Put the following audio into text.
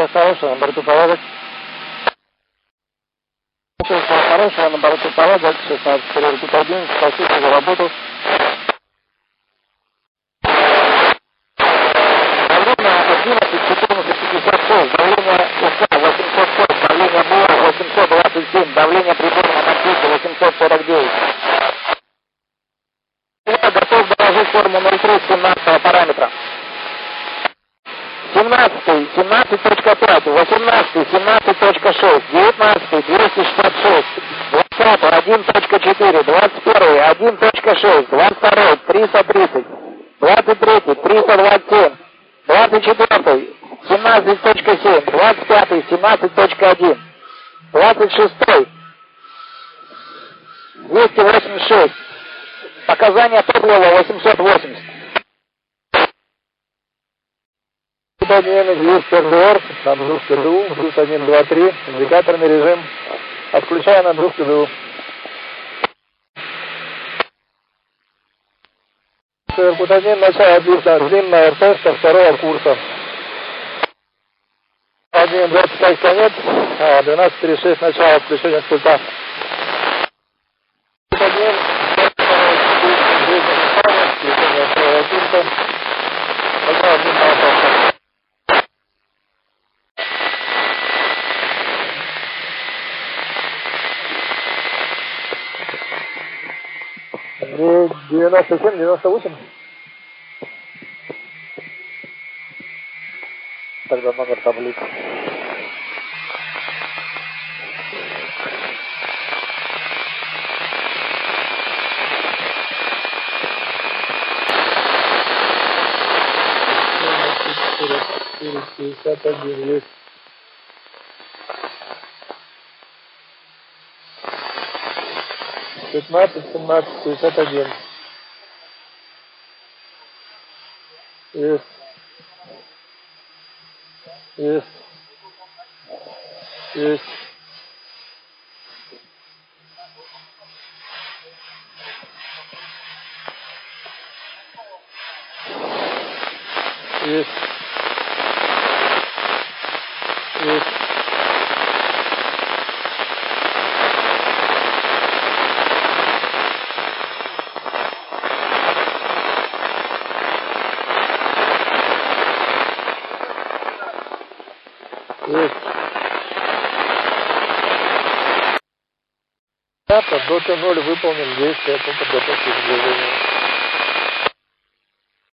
Всего хорошего, на борту поводок. Всего хорошего, на борту поводок. 16-1, спасибо за работу. Давление 11-14-56, давление УК 840, давление БОР 827, давление приборной носителя 849. Я готов доложить форму 03 17 параметра. 17, 17.5, 18, 17.6, 19, 266, 20, 1.4, 21, 1.6, 22, 330, 23, 327, 24, 17.7, 25, 17.1, 26, 286, показания топлива 880. Немец 200 РДР, нагрузка ДУ, плюс 1, 2, 3, индикаторный режим, отключая нагрузку ДУ. Иркут 1, начало отбита, длинная РТ со второго курса. 1, 25 конец, 12.36, начало отключения с пульта. 1, не 97, 98. Тогда номер таблицы. Пятьдесят один есть. Пятнадцать, 17, 51. Есть. Есть. Есть. Есть. Есть. Есть. До Т0 выполнен действие по подготовке к движению.